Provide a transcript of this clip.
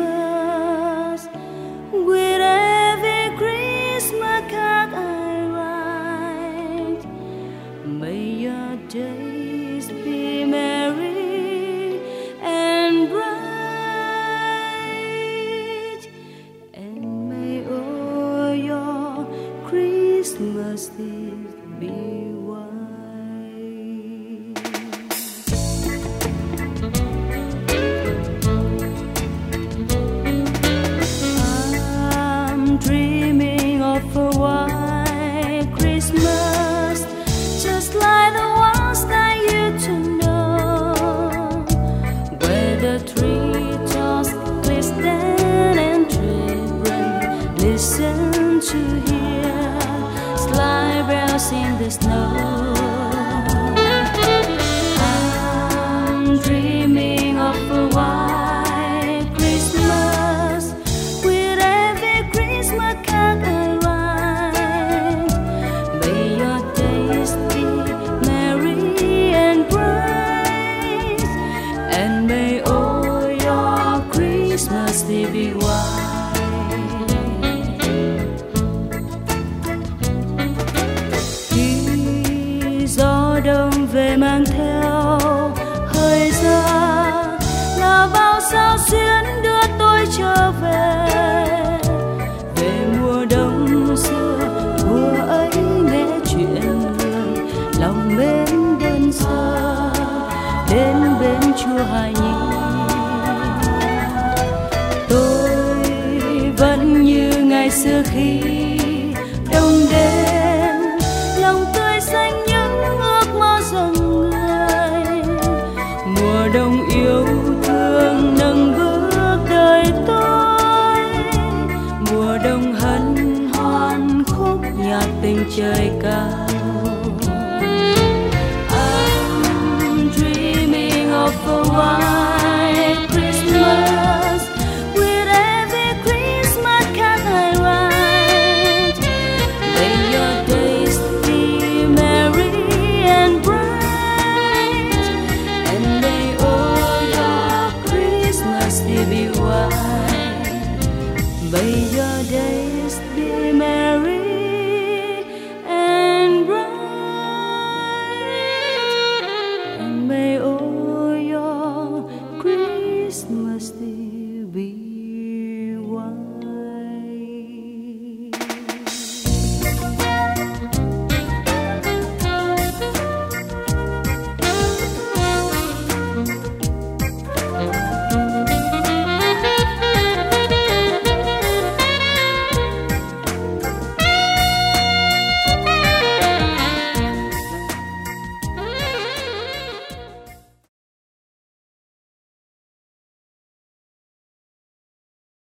Christmas. With every Christmas card I write, may your days be merry and bright, and may all your Christmas days be white. I'm dreaming of a white Christmas, just like the ones that you to know, where the treetops glisten and children listen to hear sleigh bells in the snow. I'm dreaming of a white Christmas, with every Christmas card I write. May your days be merry and bright, and may all your Christmas days be white. Khi gió đông về mang theo hơi giá, là bao sao xuyến đưa tôi trở về, về mùa đông xưa mùa ấy nghe chuyện người lòng mến đơn sơ đến bên chùa Hải Nhi. Tôi vẫn như ngày xưa khi đông đến, lòng tươi xanh những ước mơ dòng người. Mùa đông yêu thương nâng bước đời tôi, mùa đông hân hoan khúc nhạc tình trời cao. I'm dreaming of a white Christmas, with every Christmas card I write. May your days be merry and bright, and may all your Christmas days be white. May your days be merry